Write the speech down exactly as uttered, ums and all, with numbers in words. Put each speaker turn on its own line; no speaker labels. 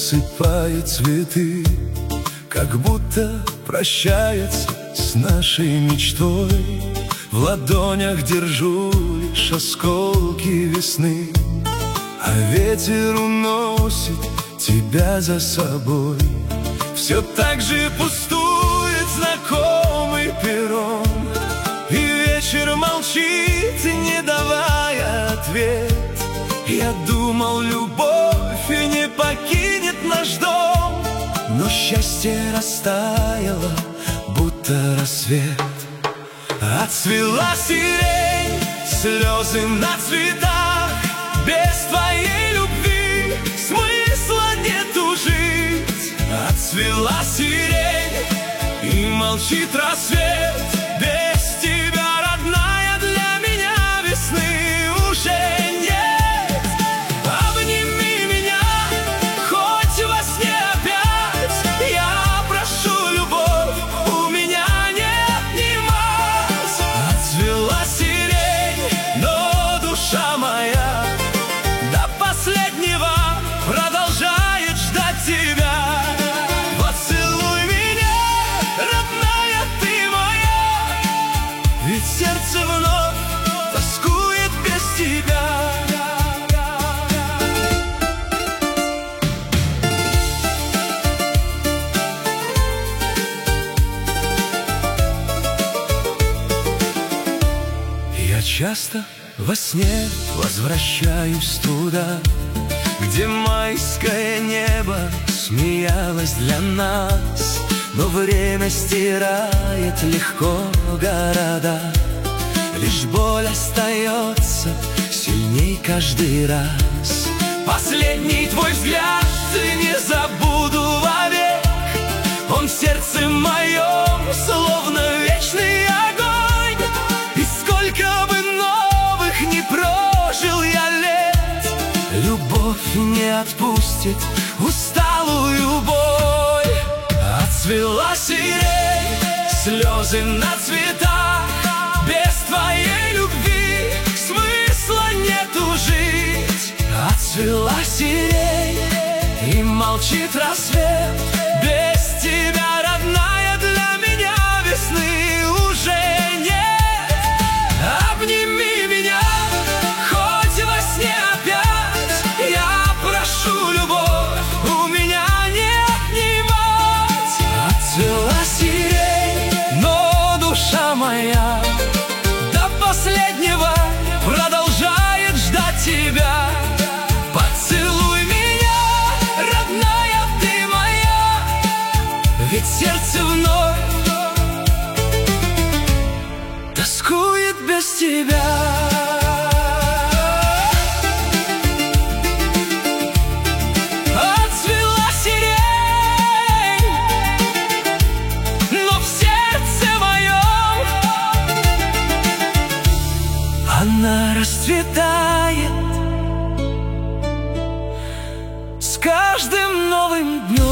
рассыпает цветы, как будто прощается с нашей мечтой. В ладонях держу лишь осколки весны, а ветер уносит тебя за собой. Все так же пустует знакомый перрон, и вечер молчит, не давая ответ. Я думал, любовь не покинет наш дом, но счастье растаяло, будто рассвет. Отцвела сирень, слезы на цветах. Без твоей любви смысла нету жить. Отцвела сирень, и молчит рассвет. Без тебя, родная, для меня весны уже нет. Обними меня, хоть во сне опять. Я прошу, любовь, у меня нет ни маз. Отцвела сирень, но душа моя до последнего продолжает ждать тебя. Поцелуй меня, родная, ты моя, ведь сердце вновь тоскует без тебя. Я часто во сне возвращаюсь туда, где майское небо смеялось для нас. Но время стирает легко города, лишь боль остается сильней каждый раз. Последний твой взгляд не забуду вовек, он в сердце моем словно вечный огонь. И сколько бы новых не прожил я лет, любовь не отпустит усталую боль. Отцвела сирень, слезы на цветах. Без твоей любви смысла нету жить. Отцвела сирень, и молчит рассвет. Без тебя, родная, для меня весны уже нет. Обними меня, хоть во сне опять. Я прошу, любовь, у меня нет ни мать. Отцвела сирень, но душа моя до последнего продолжает ждать тебя. Поцелуй меня, родная, ты моя, ведь сердце вновь тоскует без тебя. Отцвела сирень, но в сердце моем она расцветает с каждым новым днем.